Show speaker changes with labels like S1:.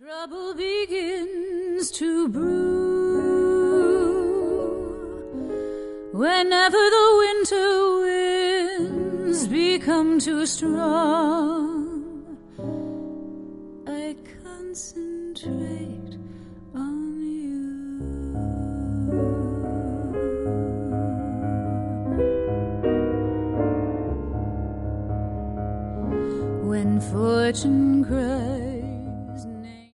S1: Trouble begins to brew whenever the winter winds become too strong. I concentrate on you. When fortune cries